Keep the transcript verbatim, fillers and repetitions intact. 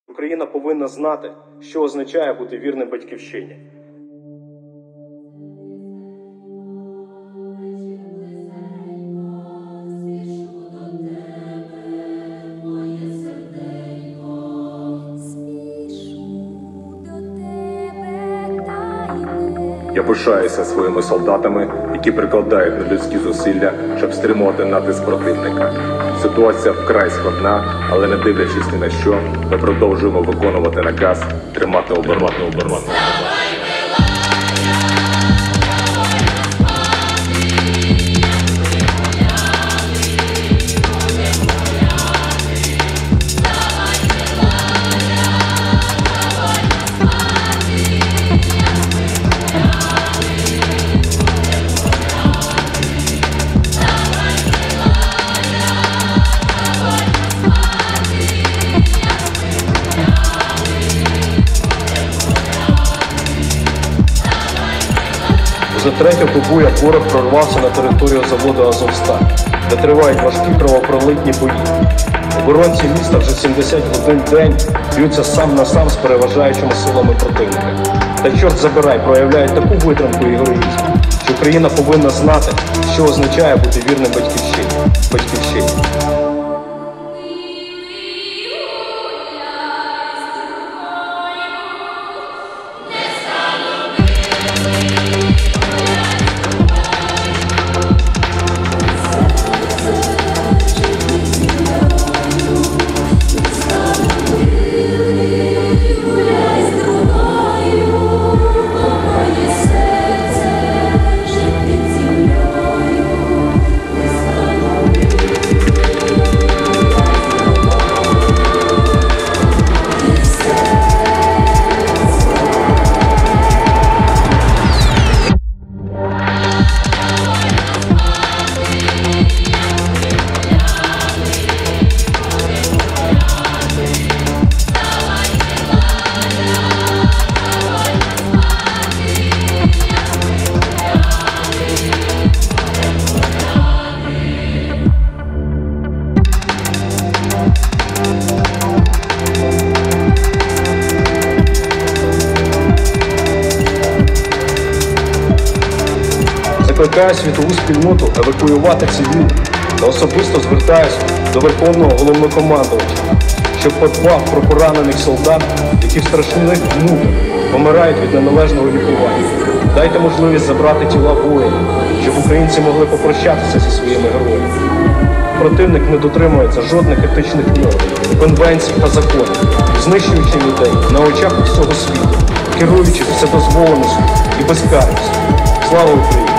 Україна повинна знати, що означає бути вірним батьківщині. Я пишаюся своїми солдатами, які прикладають нелюдські зусилля, щоб стримувати натиск противника. Ситуація вкрай складна, але не дивлячись ні на що, ми продовжуємо виконувати наказ тримати оборону. оборону. Вже третю добу, як ворог прорвався на територію заводу «Азовсталь», де тривають важкі кровопролитні бої. Оборонці міста вже сімдесят годин в день б'ються сам на сам з переважаючими силами противника. Та чорт забирай, проявляють таку витримку і героїзм, що Україна повинна знати, що означає бути вірним батьківщині. батьківщині. Закликаю світову спільноту евакуювати цивільних та особисто звертаюся до Верховного Головнокомандувача, щоб подбав про поранених солдат, які в страшних муках помирають від неналежного лікування. Дайте можливість забрати тіла воїнів, щоб українці могли попрощатися зі своїми героями. Противник не дотримується жодних етичних норм, конвенцій та законів, знищуючи людей на очах усього світу, керуючи вседозволеністю і безкарністю. Слава Україні!